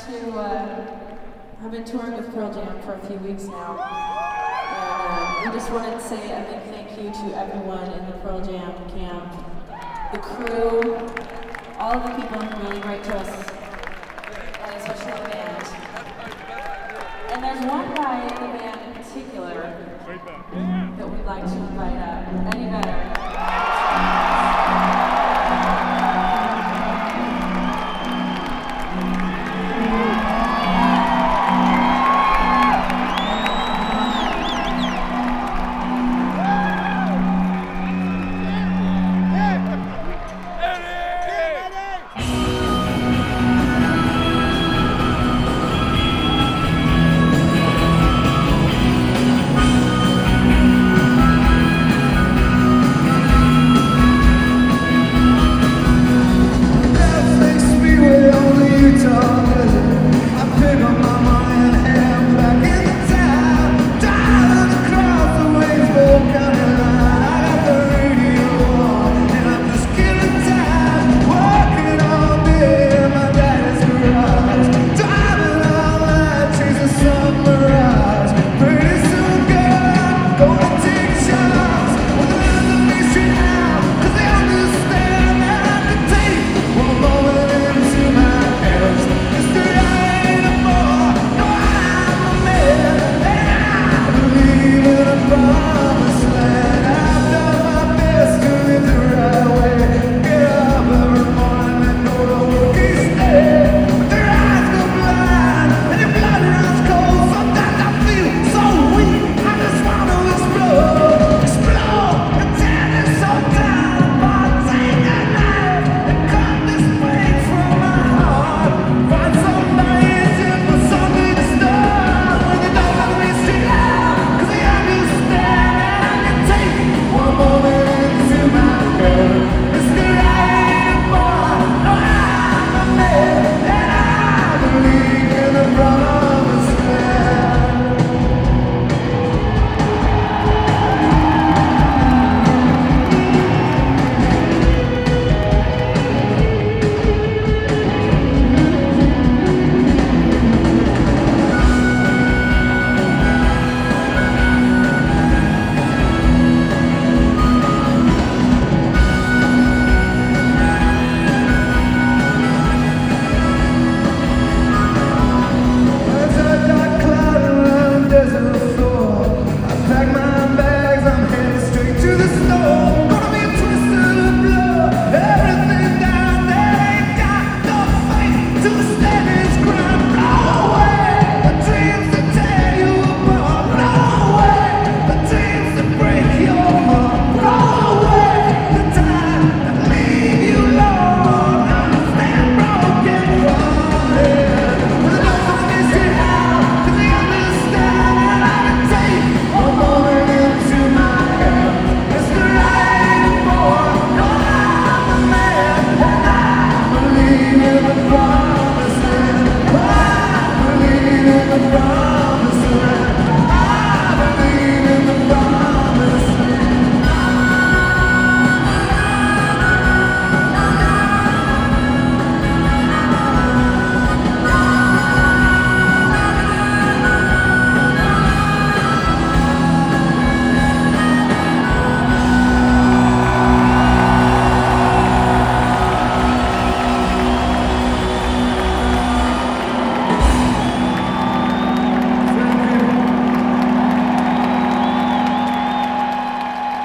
I've been touring with Pearl Jam for a few weeks now, and we just wanted to say a big thank you to everyone in the Pearl Jam camp, the crew, all of the people who really write to us, and especially the band. And there's one guy in the band in particular that we'd like to invite up. Eddie Vedder.